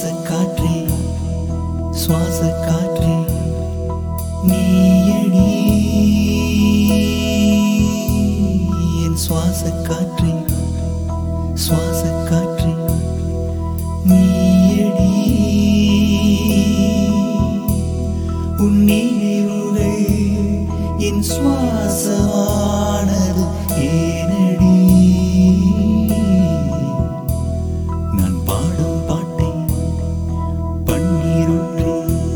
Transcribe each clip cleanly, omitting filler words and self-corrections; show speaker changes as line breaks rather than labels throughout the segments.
காற்றே சுவாச காற்றே நீயடி என் சுவாச காற்றே சுவாச காற்றே நீயடி உன் நினைவுகள் என் சுவாசமானது ஏனடி நான் பாடும் பாட்டை பன்னீருற்றி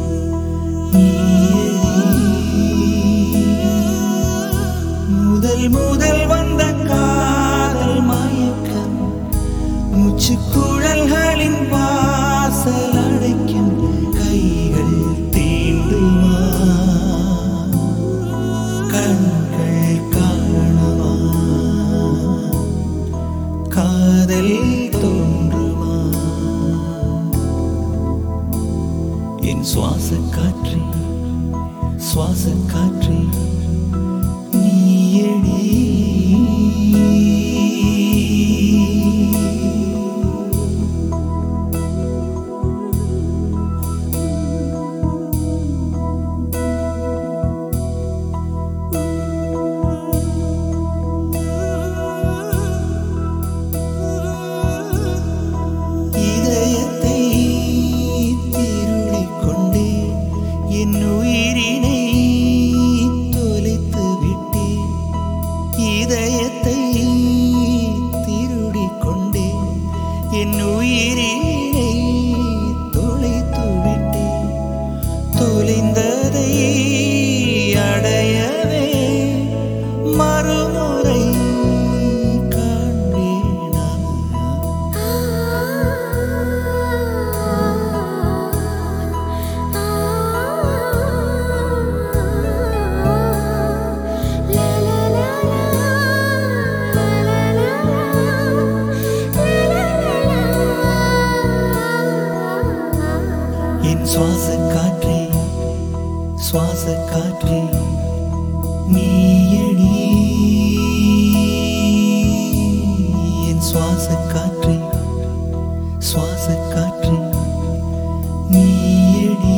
முதல் முதல் வந்த காதல் மயக்கம் மூச்சு குழல்களின் வாசல் அடைக்கும் கைகள் தீண்டுமா கண்கள் காணவா காதல் தோன்றுமா என் சுவாச காற்றே சுவாச காற்றே நீயடி இதயத்தை திருடிக் கொண்டே என் உயிரினை தொலைத்து விட்டேன் இதயத்தை திருடிக் கொண்டே என் உயிரினை தொலைத்து விட்டேன் தொலைந்ததை அடையவே மறுமுறை காண்பேனா என் சுவாச காற்றே சுவாச காற்றே நீயடி என் சுவாச காற்றே சுவாச காற்றே நீயடி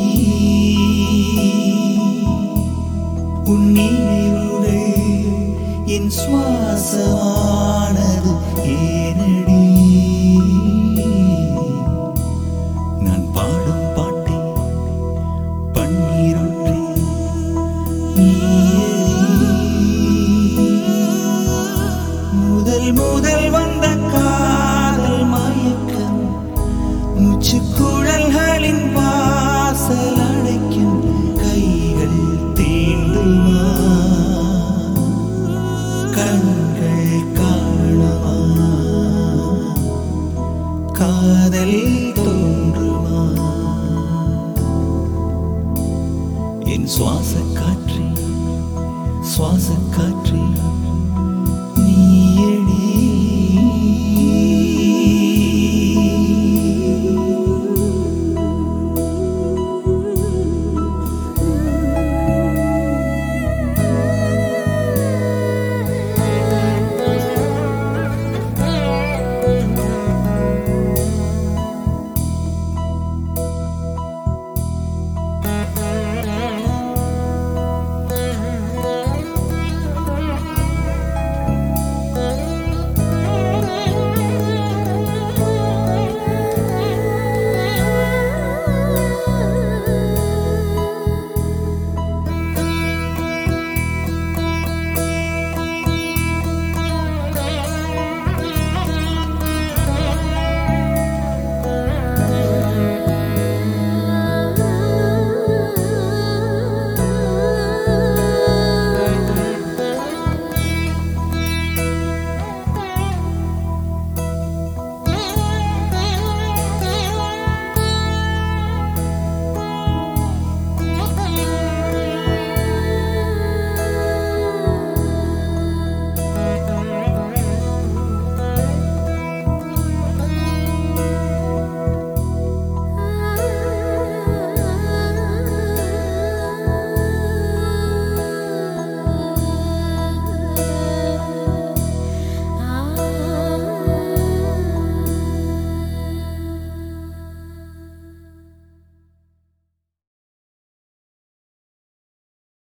உன் நினைவுகள் என் சுவாசமானது ஏனடி நான் பாடும் பாட்டை பன்னீருற்றி முதல் முதல் வந்த காதல் மயக்கம் மூச்சு குழல்களின் வாசல் அடைக்கும் கைகள் தீண்டுமா கண்கள் காணவா காதல் தோன்றுமா என் சுவாச காற்றே சுவாச காற்றே